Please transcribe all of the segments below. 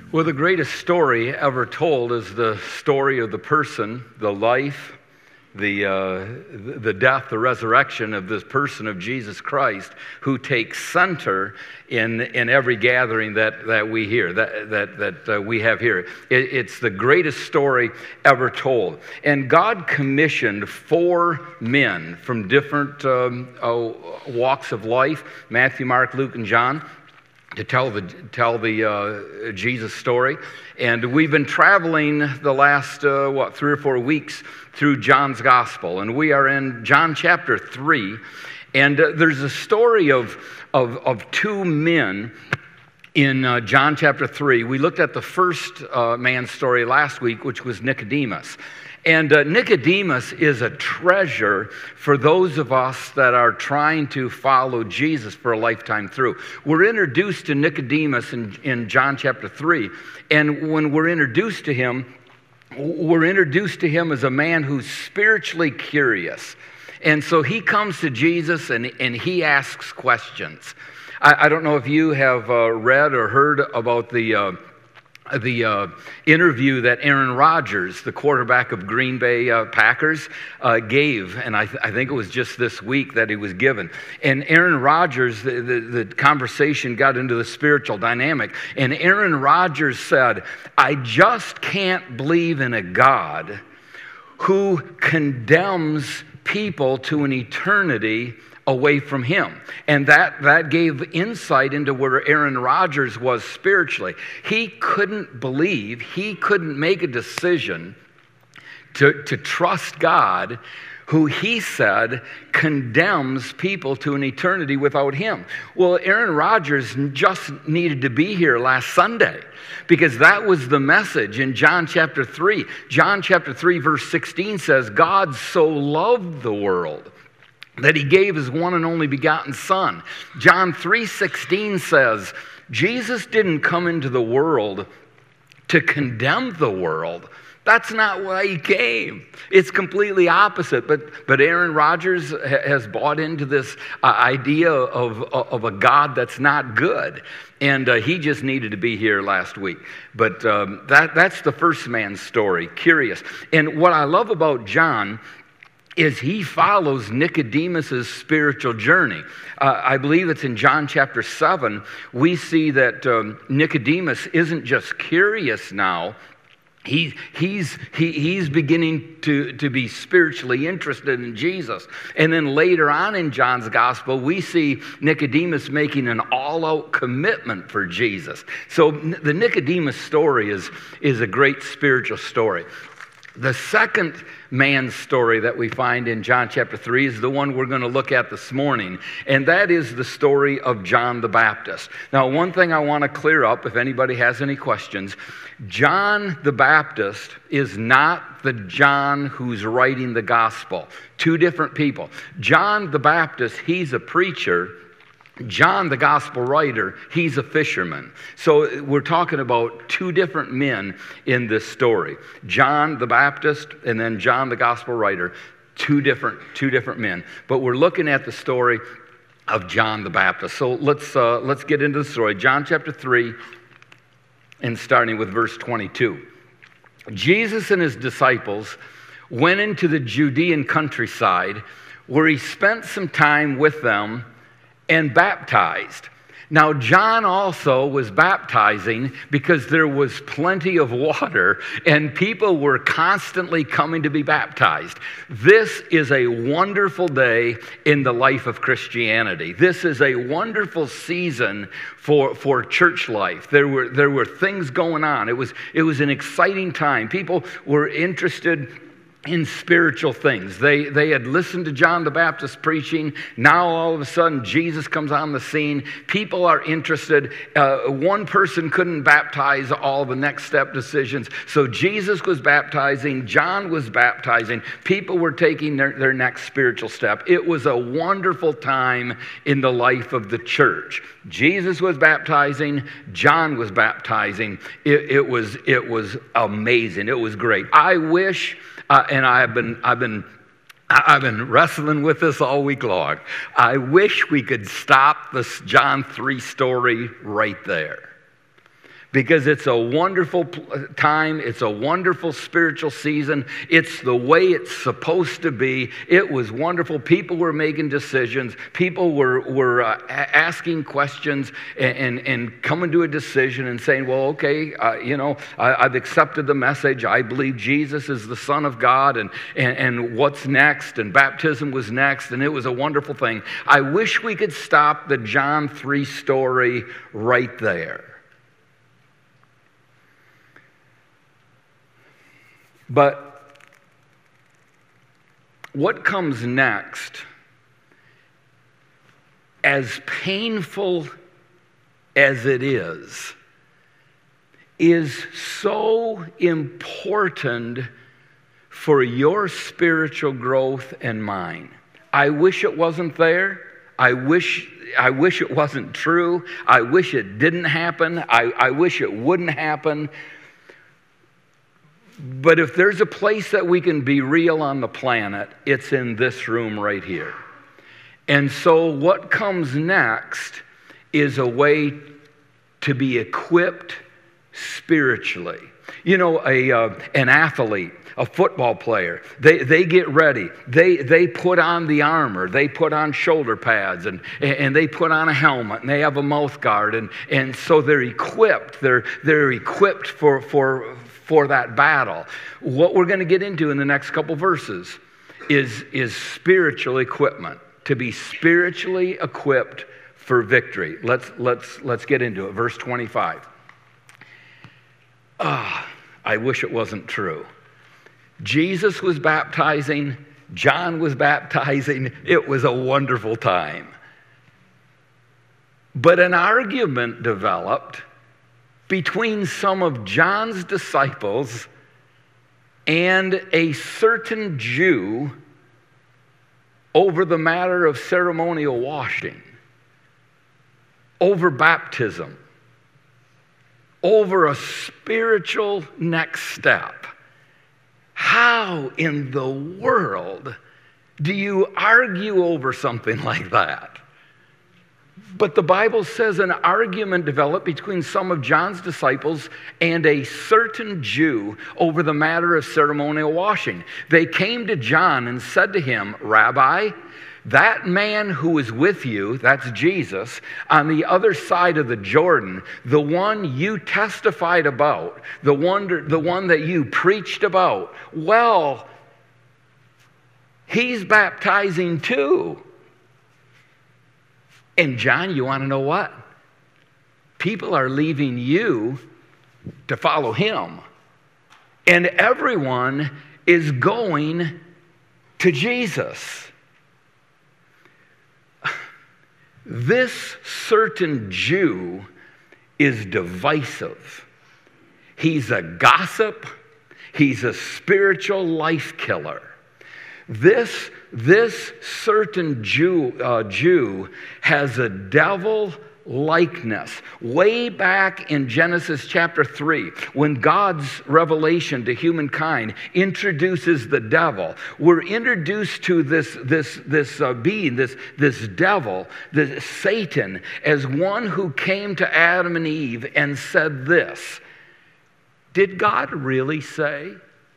Well, the greatest story ever told is the story of the person, the life, the death, the resurrection of this person of Jesus Christ, who takes center in every gathering that we hear, that we have here. It's the greatest story ever told. And God commissioned 4 men from different walks of life: Matthew, Mark, Luke, and John, to tell the Jesus story. And we've been traveling the last 3 or 4 weeks through John's gospel, and we are in John chapter 3. And there's a story of 2 men in John chapter 3. We looked at the first man's story last week, which was Nicodemus. And Nicodemus is a treasure for those of us that are trying to follow Jesus for a lifetime through. We're introduced to Nicodemus in John chapter 3. And when we're introduced to him as a man who's spiritually curious. And so he comes to Jesus and he asks questions. I don't know if you have read or heard about the interview that Aaron Rodgers, the quarterback of Green Bay Packers, gave, and I think it was just this week that he was given. And Aaron Rodgers, the conversation got into the spiritual dynamic, and Aaron Rodgers said, "I just can't believe in a God who condemns people to an eternity away from him." And that gave insight into where Aaron Rodgers was spiritually. He couldn't believe, he couldn't make a decision to trust God, who he said condemns people to an eternity without him. Well, Aaron Rodgers just needed to be here last Sunday, because that was the message in John chapter 3. John chapter 3 verse 16 says, "God so loved the world that he gave his one and only begotten Son." John 3:16 says, Jesus didn't come into the world to condemn the world. That's not why he came. It's completely opposite. But Aaron Rodgers has bought into this idea of a God that's not good. And he just needed to be here last week. But that's the first man's story, curious. And what I love about John is he follows Nicodemus's spiritual journey. I believe it's in John chapter 7, we see that Nicodemus isn't just curious now. He's beginning to be spiritually interested in Jesus. And then later on in John's gospel, we see Nicodemus making an all-out commitment for Jesus. So the Nicodemus story is a great spiritual story. The second man's story that we find in John chapter 3 is the one we're going to look at this morning, and that is the story of John the Baptist. Now, one thing I want to clear up, if anybody has any questions, John the Baptist is not the John who's writing the gospel. 2 different people. John the Baptist, he's a preacher. John, the gospel writer, he's a fisherman. So we're talking about 2 different men in this story. John the Baptist and then John, the gospel writer, two different men. But we're looking at the story of John the Baptist. So let's get into the story. John chapter 3, and starting with verse 22. Jesus and his disciples went into the Judean countryside, where he spent some time with them and baptized. Now, John also was baptizing because there was plenty of water and people were constantly coming to be baptized. This is a wonderful day in the life of Christianity. This is a wonderful season for church life. There were things going on. It was an exciting time. People were interested in spiritual things. They had listened to John the Baptist preaching. Now all of a sudden Jesus comes on the scene. People are interested. One person couldn't baptize all the next step decisions. So Jesus was baptizing. John was baptizing. People were taking their next spiritual step. It was a wonderful time in the life of the church. Jesus was baptizing. John was baptizing. It was amazing. It was great. I wish, and I've been wrestling with this all week long. I wish we could stop this John 3 story right there. because it's a wonderful time. It's a wonderful spiritual season. It's the way it's supposed to be. It was wonderful. People were making decisions. People were asking questions and coming to a decision and saying, well, okay, I've accepted the message. I believe Jesus is the Son of God, and what's next? And baptism was next, and it was a wonderful thing. I wish we could stop the John 3 story right there. But what comes next, as painful as it is so important for your spiritual growth and mine. I wish it wasn't there. I wish it wasn't true. I wish it didn't happen. I wish it wouldn't happen. But if there's a place that we can be real on the planet, it's in this room right here. And so what comes next is a way to be equipped spiritually. You know, an athlete, a football player, they get ready. They put on the armor. They put on shoulder pads and they put on a helmet and they have a mouth guard. And so they're equipped. They're equipped for that battle. What we're going to get into in the next couple verses is spiritual equipment, to be spiritually equipped for victory. Let's get into it. Verse 25. I wish it wasn't true. Jesus was baptizing. John was baptizing. It was a wonderful time. But an argument developed between some of John's disciples and a certain Jew over the matter of ceremonial washing, over baptism, over a spiritual next step. How in the world do you argue over something like that? But the Bible says an argument developed between some of John's disciples and a certain Jew over the matter of ceremonial washing. They came to John and said to him, Rabbi, that man who is with you, that's Jesus, on the other side of the Jordan, the one you testified about, the one that you preached about, well, he's baptizing too. And John, you want to know what? People are leaving you to follow him. And everyone is going to Jesus. This certain Jew is divisive. He's a gossip. He's a spiritual life killer. This certain Jew has a devil likeness. Way back in Genesis chapter 3, when God's revelation to humankind introduces the devil, we're introduced to this being, this devil, this Satan, as one who came to Adam and Eve and said this: did God really say?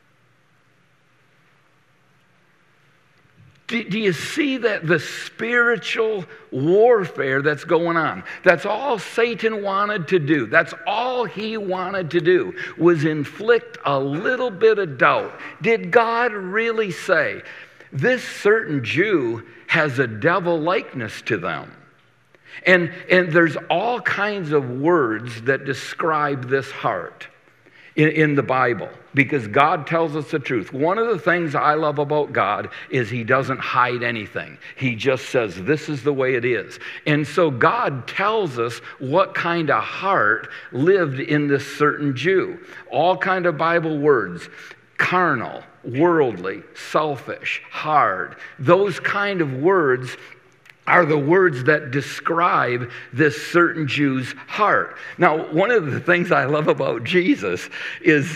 Do you see that the spiritual warfare that's going on? That's all Satan wanted to do. That's all he wanted to do, was inflict a little bit of doubt. Did God really say? This certain Jew has a devil likeness to them. And there's all kinds of words that describe this heart in the Bible, because God tells us the truth. One of the things I love about God is he doesn't hide anything. He just says, this is the way it is. And so God tells us what kind of heart lived in this certain Jew. All kind of Bible words: carnal, worldly, selfish, hard. Those kind of words are the words that describe this certain Jew's heart. Now, one of the things I love about Jesus is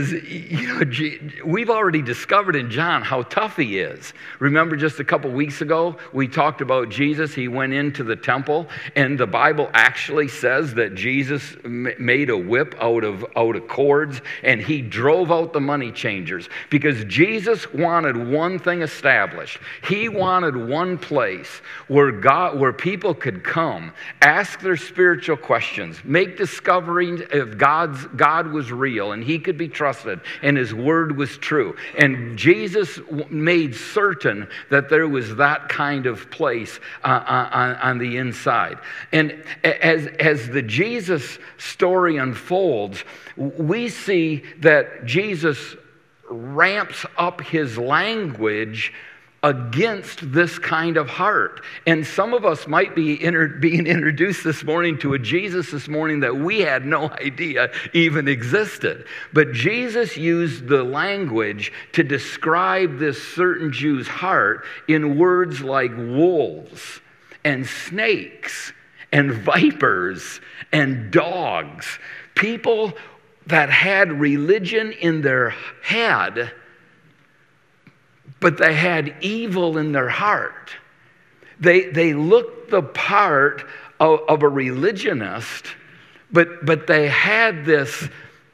we've already discovered in John how tough he is. Remember just a couple weeks ago, we talked about Jesus. He went into the temple, and the Bible actually says that Jesus made a whip out of cords, and he drove out the money changers because Jesus wanted one thing established. He wanted one place where people could come, ask their spiritual questions, make discoveries if God was real and he could be trusted and his word was true. And Jesus made certain that there was that kind of place on the inside. And as the Jesus story unfolds, we see that Jesus ramps up his language against this kind of heart. And some of us might be being introduced this morning to a Jesus this morning that we had no idea even existed. But Jesus used the language to describe this certain Jew's heart in words like wolves and snakes and vipers and dogs. People that had religion in their head, but they had evil in their heart. They looked the part of a religionist, but they had this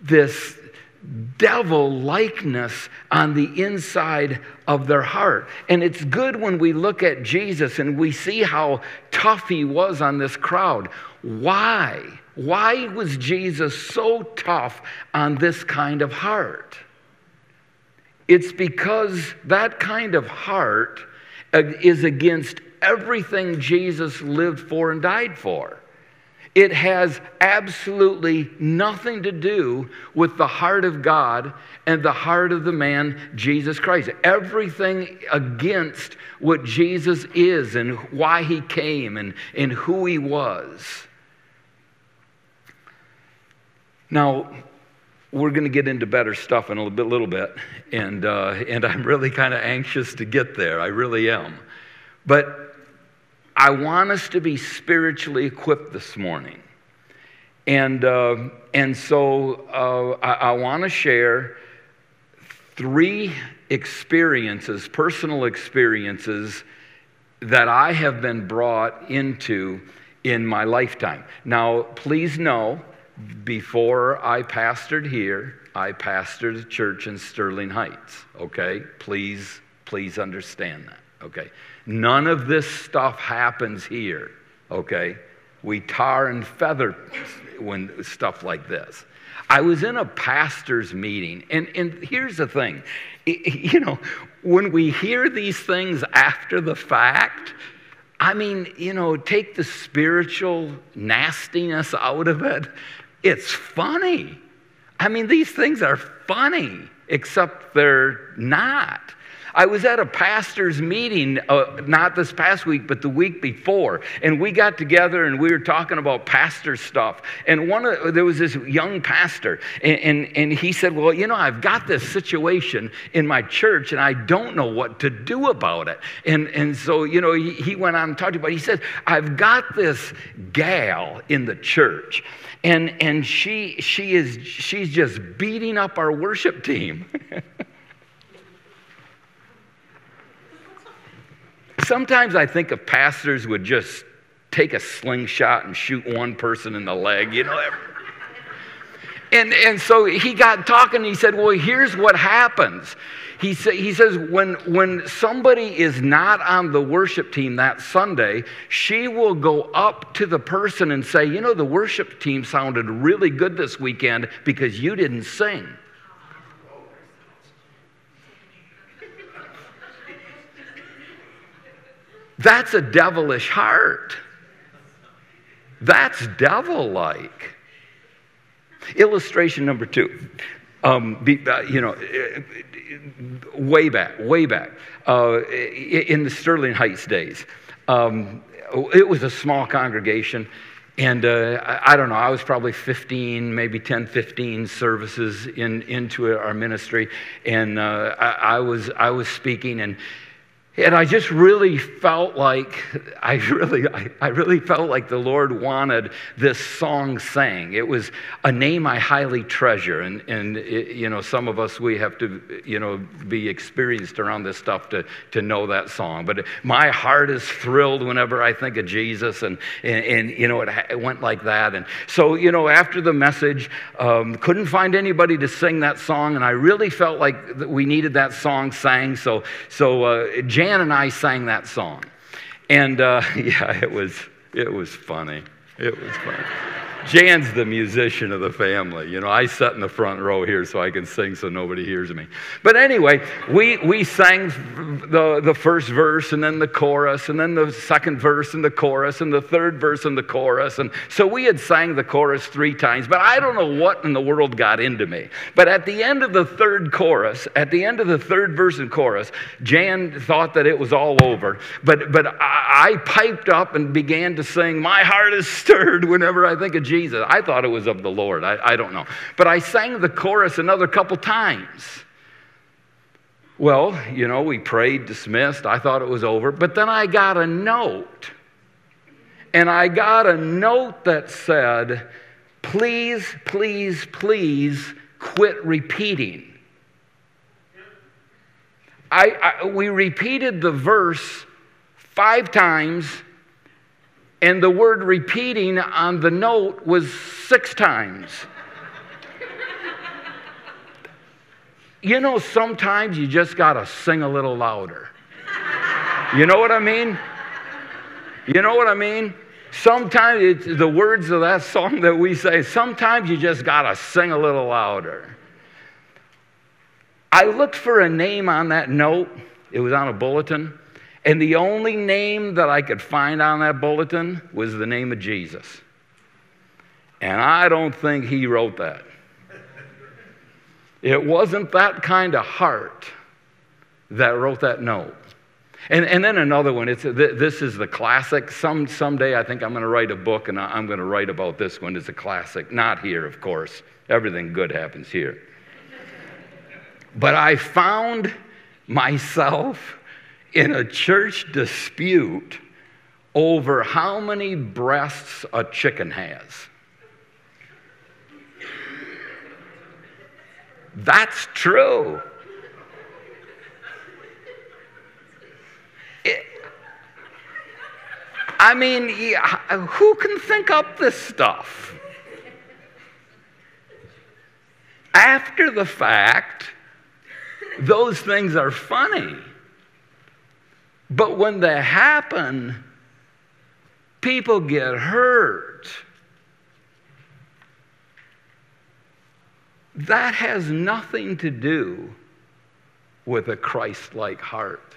devil likeness on the inside of their heart. And it's good when we look at Jesus and we see how tough he was on this crowd. Why? Why was Jesus so tough on this kind of heart? It's because that kind of heart is against everything Jesus lived for and died for. It has absolutely nothing to do with the heart of God and the heart of the man, Jesus Christ. Everything against what Jesus is and why he came and who he was. Now, we're going to get into better stuff in a little bit, and I'm really kind of anxious to get there. I really am. But I want us to be spiritually equipped this morning. And so I want to share 3 experiences, personal experiences, that I have been brought into in my lifetime. Now, please know, before I pastored here, I pastored a church in Sterling Heights, okay? Please understand that, okay? None of this stuff happens here, okay? We tar and feather when stuff like this. I was in a pastor's meeting, and here's the thing. You know, when we hear these things after the fact, I mean, you know, take the spiritual nastiness out of it. It's funny. I mean, these things are funny, except they're not. I was at a pastor's meeting, not this past week, but the week before, and we got together and we were talking about pastor stuff. And there was this young pastor, and he said, well, you know, I've got this situation in my church, and I don't know what to do about it. And so, you know, he went on and talked about it. He said, I've got this gal in the church, and she's just beating up our worship team. Sometimes I think if pastors would just take a slingshot and shoot one person in the leg, you know. And so he got talking, and he said, well, here's what happens. He says, when somebody is not on the worship team that Sunday, she will go up to the person and say, you know, the worship team sounded really good this weekend because you didn't sing. That's a devilish heart. That's devil-like. Illustration number 2. Way back, in the Sterling Heights days, it was a small congregation, and I don't know, I was probably 15, maybe 10, 15 services into our ministry, and I was speaking, And I just really felt like, I really felt like the Lord wanted this song sang. It was a name I highly treasure. And you know, some of us, we have to, you know, be experienced around this stuff to know that song. But my heart is thrilled whenever I think of Jesus. And you know, it went like that. And so, you know, after the message, couldn't find anybody to sing that song. And I really felt like we needed that song sang. So Jan and I sang that song, and yeah, it was funny. It was funny. Jan's the musician of the family. You know, I sat in the front row here so I can sing so nobody hears me. But anyway, we sang the first verse and then the chorus and then the second verse and the chorus and the third verse and the chorus. And so we had sang the chorus 3 times, but I don't know what in the world got into me. But at the end of the third chorus, at the end of the third verse and chorus, Jan thought that it was all over. But I piped up and began to sing, "My heart is stirred whenever I think of Jesus." I thought it was of the Lord. I don't know. But I sang the chorus another couple times. Well, you know, we prayed, dismissed. I thought it was over. But then I got a note. And I got a note that said, "Please, please, please quit repeating." We repeated the verse 5 times. And the word repeating on the note was 6 times. You know, sometimes you just got to sing a little louder. You know what I mean? You know what I mean? Sometimes it's the words of that song that we say, sometimes you just got to sing a little louder. I looked for a name on that note. It was on a bulletin. And the only name that I could find on that bulletin was the name of Jesus. And I don't think he wrote that. It wasn't that kind of heart that wrote that note. And then another one, this is the classic. Someday I think I'm going to write a book and I'm going to write about this one. It's a classic. Not here, of course. Everything good happens here. But I found myself in a church dispute over how many breasts a chicken has. That's true. I mean, who can think up this stuff? After the fact, those things are funny. But when they happen, people get hurt. That has nothing to do with a Christ-like heart.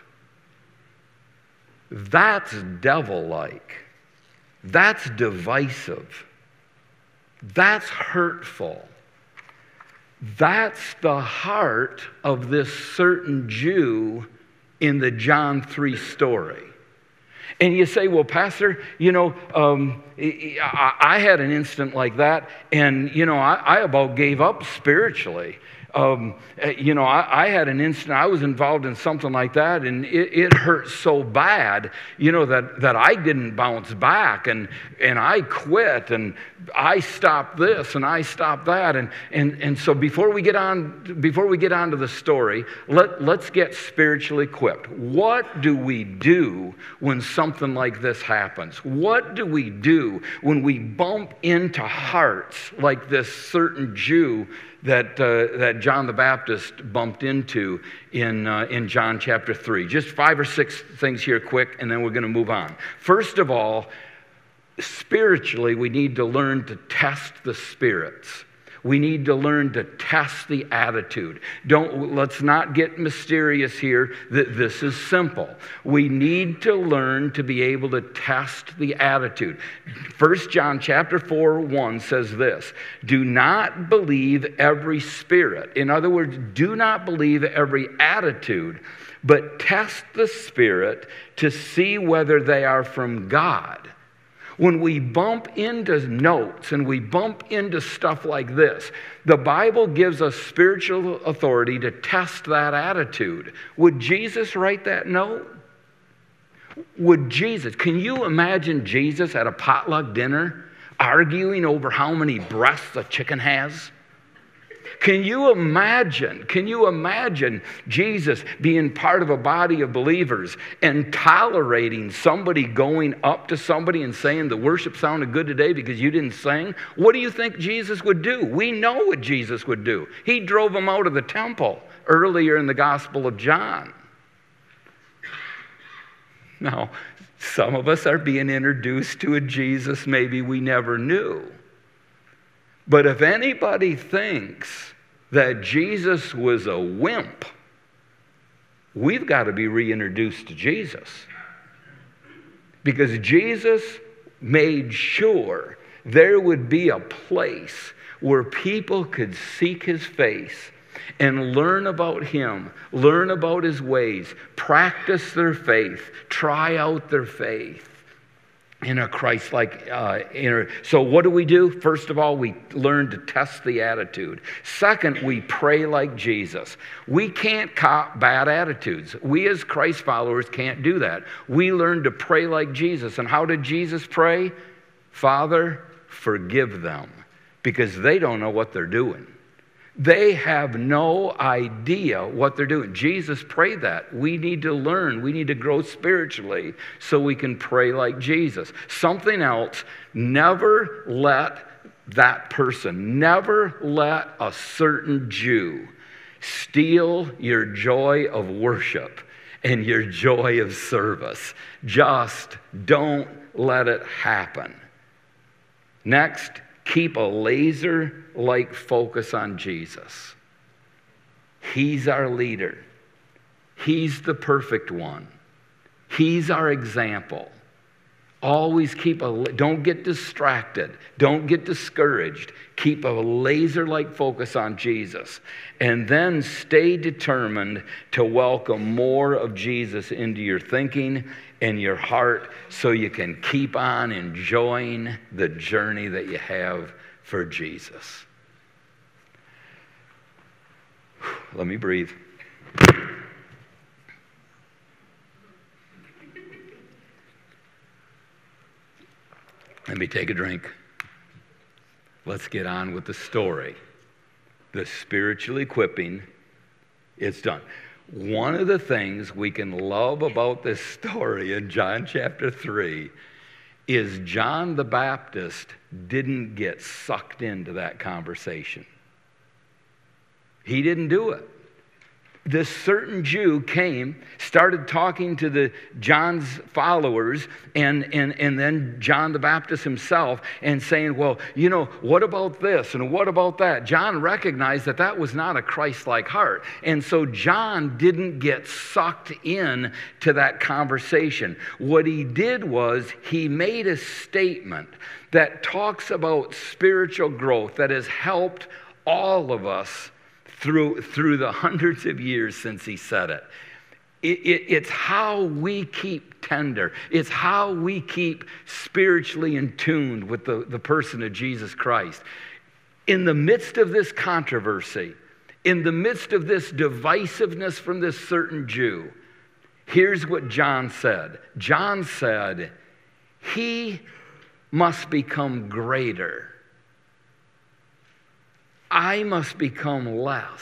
That's devil-like. That's divisive. That's hurtful. That's the heart of this certain Jew in the John 3 story. And you say, well, Pastor, you know, I had an instant like that, and, you know, I about gave up spiritually. You know, I had an instant, I was involved in something like that, and it hurt so bad, you know, that I didn't bounce back, and I quit, and I stopped this, and I stopped that, and so before we get on to the story, let's get spiritually equipped. What do we do when something like this happens? What do we do when we bump into hearts like this certain Jew that John the Baptist bumped into in John chapter 3. Just 5 or 6 things here quick, and then we're going to move on. First of all, spiritually, we need to learn to test the spirits. We need to learn to test the attitude. Let's not get mysterious here. This is simple. We need to learn to be able to test the attitude. 1 John chapter 4:1 says this: do not believe every spirit. In other words, do not believe every attitude, but test the spirit to see whether they are from God. When we bump into notes and we bump into stuff like this, the Bible gives us spiritual authority to test that attitude. Would Jesus write that note? Would Jesus, can you imagine Jesus at a potluck dinner arguing over how many breasts a chicken has? Can you imagine Jesus being part of a body of believers and tolerating somebody going up to somebody and saying the worship sounded good today because you didn't sing? What do you think Jesus would do? We know what Jesus would do. He drove them out of the temple earlier in the Gospel of John. Now, some of us are being introduced to a Jesus maybe we never knew. But if anybody thinks that Jesus was a wimp, we've got to be reintroduced to Jesus. Because Jesus made sure there would be a place where people could seek his face and learn about him, learn about his ways, practice their faith, try out their faith in a Christ-like So what do? First of all, we learn to test the attitude. Second, we pray like Jesus. We can't cop bad attitudes. We as Christ followers can't do that. We learn to pray like Jesus. And how did Jesus pray? Father, forgive them, because they don't know what they're doing. They have no idea what they're doing. Jesus prayed that. We need to learn. We need to grow spiritually so we can pray like Jesus. Something else, never let a certain Jew steal your joy of worship and your joy of service. Just don't let it happen. Next, keep a laser-like focus on Jesus. He's our leader. He's the perfect one. He's our example. Always don't get distracted. Don't get discouraged. Keep a laser-like focus on Jesus. And then stay determined to welcome more of Jesus into your thinking and your heart so you can keep on enjoying the journey that you have for Jesus. Let me breathe. Let me take a drink. Let's get on with the story. The spiritual equipping, it's done. One of the things we can love about this story in John chapter 3 is John the Baptist didn't get sucked into that conversation. He didn't do it. This certain Jew came, started talking to John's followers, and then John the Baptist himself, and saying, well, what about this and what about that? John recognized that was not a Christ-like heart. And so John didn't get sucked in to that conversation. What he did was he made a statement that talks about spiritual growth that has helped all of us through the hundreds of years since he said it. It's how we keep tender. It's how we keep spiritually in tune with the person of Jesus Christ. In the midst of this controversy, in the midst of this divisiveness from this certain Jew, here's what John said. John said, he must become greater. I must become less.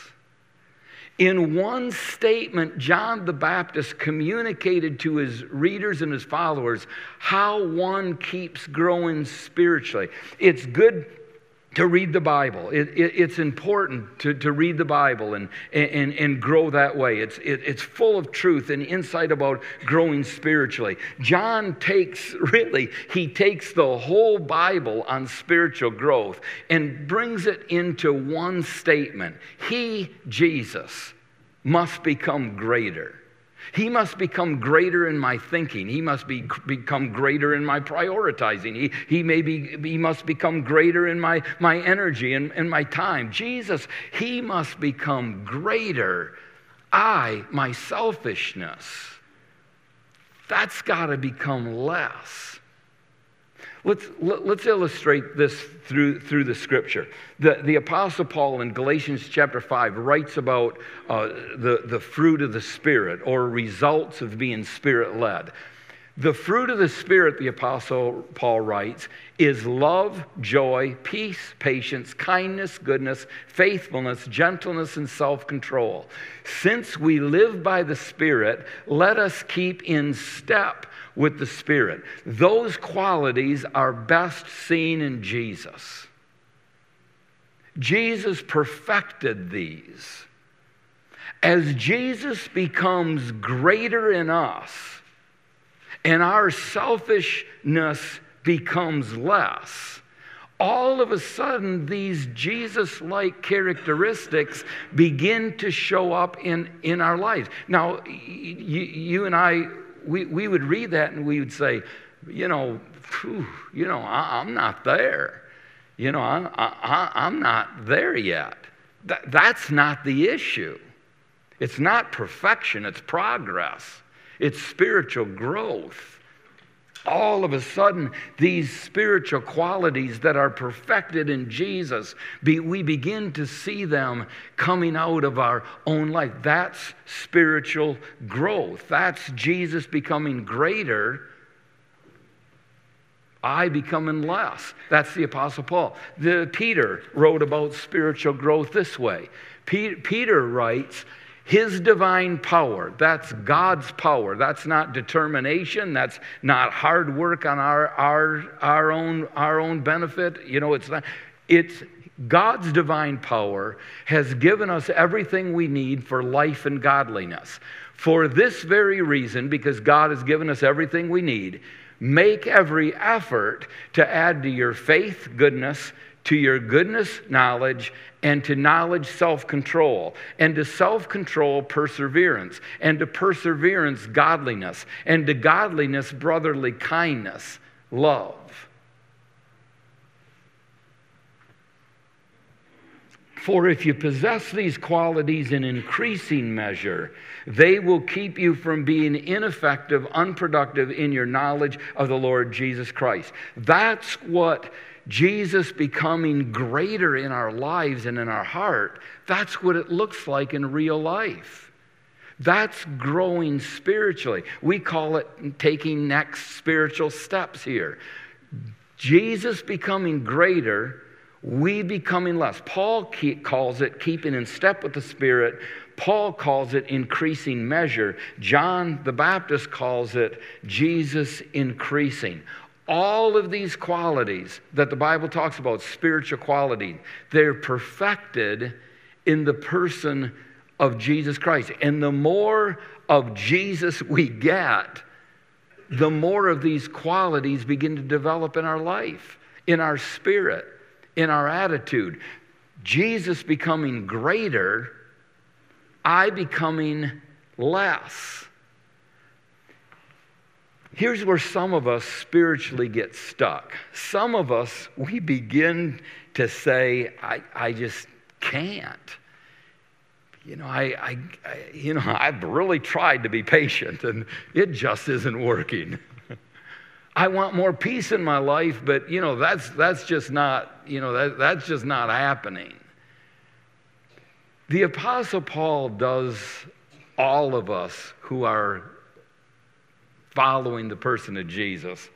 In one statement, John the Baptist communicated to his readers and his followers how one keeps growing spiritually. It's good to read the Bible. It's important to read the Bible and grow that way. It's full of truth and insight about growing spiritually. John takes the whole Bible on spiritual growth and brings it into one statement. He, Jesus, must become greater. He must become greater in my thinking. He must become greater in my prioritizing. He must become greater in my energy and my time. Jesus, he must become greater. My selfishness, that's got to become less. Let's illustrate this through the Scripture. The Apostle Paul in Galatians chapter 5 writes about the fruit of the Spirit, or results of being Spirit-led. The fruit of the Spirit, the Apostle Paul writes, is love, joy, peace, patience, kindness, goodness, faithfulness, gentleness, and self-control. Since we live by the Spirit, let us keep in step with the Spirit. Those qualities are best seen in Jesus. Jesus perfected these. As Jesus becomes greater in us, and our selfishness becomes less, all of a sudden these Jesus-like characteristics begin to show up in our lives. Now, you and I, we would read that and we would say, I'm not there. I'm not there yet. That's not the issue. It's not perfection, it's progress. It's spiritual growth. All of a sudden, these spiritual qualities that are perfected in Jesus, we begin to see them coming out of our own life. That's spiritual growth. That's Jesus becoming greater, I becoming less. That's the Apostle Paul. Peter wrote about spiritual growth this way. Peter writes, his divine power, that's God's power. That's not determination. That's not hard work on our own benefit. It's not. It's God's divine power has given us everything we need for life and godliness. For this very reason, because God has given us everything we need, make every effort to add to your faith goodness, to your goodness knowledge, and to knowledge self-control, and to self-control perseverance, and to perseverance godliness, and to godliness brotherly kindness, love. For if you possess these qualities in increasing measure, they will keep you from being ineffective, unproductive in your knowledge of the Lord Jesus Christ. That's what Jesus becoming greater in our lives and in our heart, that's what it looks like in real life. That's growing spiritually. We call it taking next spiritual steps here. Jesus becoming greater, we becoming less. Paul calls it keeping in step with the Spirit. Paul calls it increasing measure. John the Baptist calls it Jesus increasing. All of these qualities that the Bible talks about, spiritual quality, they're perfected in the person of Jesus Christ. And the more of Jesus we get, the more of these qualities begin to develop in our life, in our spirit, in our attitude. Jesus becoming greater, I becoming less. Here's where some of us spiritually get stuck. Some of us, we begin to say, I just can't. I've really tried to be patient, and it just isn't working. I want more peace in my life, but that's just not happening. The Apostle Paul does all of us who are following the person of Jesus.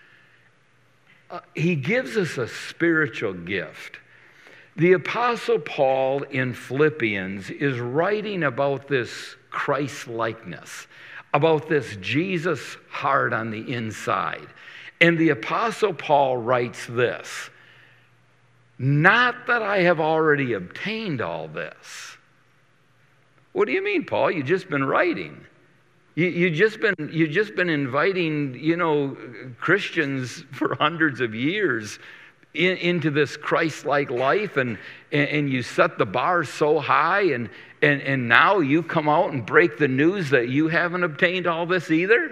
He gives us a spiritual gift. The Apostle Paul in Philippians is writing about this Christ-likeness, about this Jesus heart on the inside. And the Apostle Paul writes this, not that I have already obtained all this. What do you mean, Paul? You've just been writing. You've just been inviting, Christians for hundreds of years into this Christ-like life, and you set the bar so high, and now you come out and break the news that you haven't obtained all this either?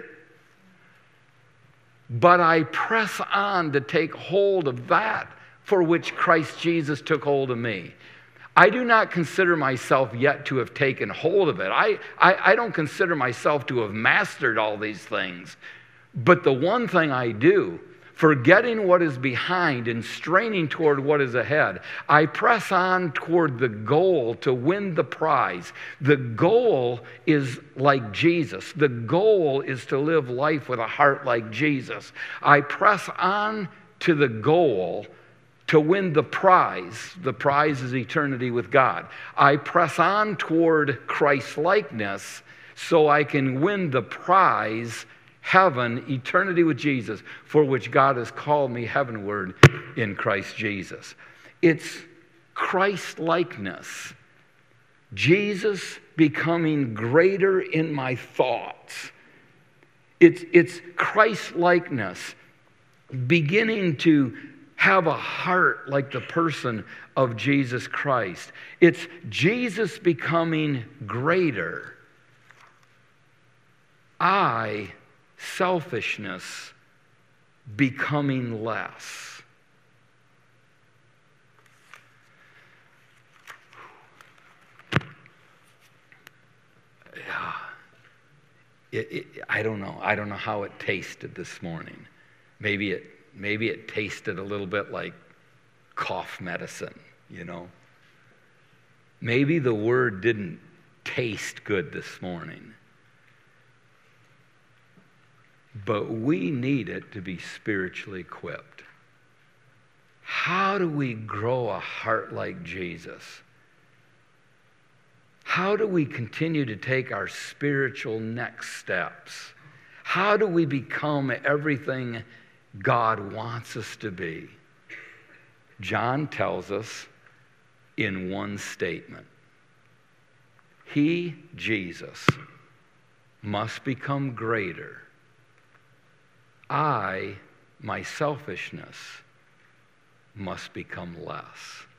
But I press on to take hold of that for which Christ Jesus took hold of me. I do not consider myself yet to have taken hold of it. I don't consider myself to have mastered all these things. But the one thing I do, Forgetting what is behind and straining toward what is ahead, I press on toward the goal to win the prize. The goal is like Jesus. The goal is to live life with a heart like Jesus. I press on to the goal to win the prize. The prize is eternity with God. I press on toward Christ-likeness so I can win the prize, heaven, eternity with Jesus, for which God has called me heavenward in Christ Jesus. It's Christ-likeness. Jesus becoming greater in my thoughts. It's Christ-likeness, beginning to have a heart like the person of Jesus Christ. It's Jesus becoming greater. I, selfishness, becoming less. I don't know. I don't know how it tasted this morning. Maybe it tasted a little bit like cough medicine, you know. Maybe the word didn't taste good this morning. But we need it to be spiritually equipped. How do we grow a heart like Jesus? How do we continue to take our spiritual next steps? How do we become everything God wants us to be? John tells us in one statement. He, Jesus, must become greater. I, my selfishness, must become less.